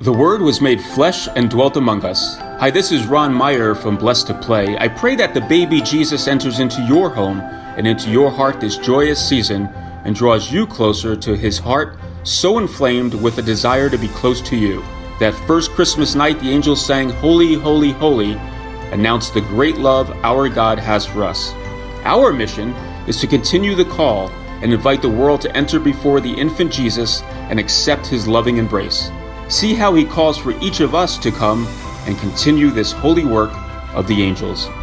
The Word was made flesh and dwelt among us. Hi, this is Ron Meyer from Blessed to Play. I pray that the baby Jesus enters into your home and into your heart this joyous season and draws you closer to his heart, so inflamed with a desire to be close to you. That first Christmas night, the angels sang, "Holy, holy, holy," announced the great love our God has for us. Our mission is to continue the call and invite the world to enter before the infant Jesus and accept his loving embrace. See how he calls for each of us to come and continue this holy work of the angels.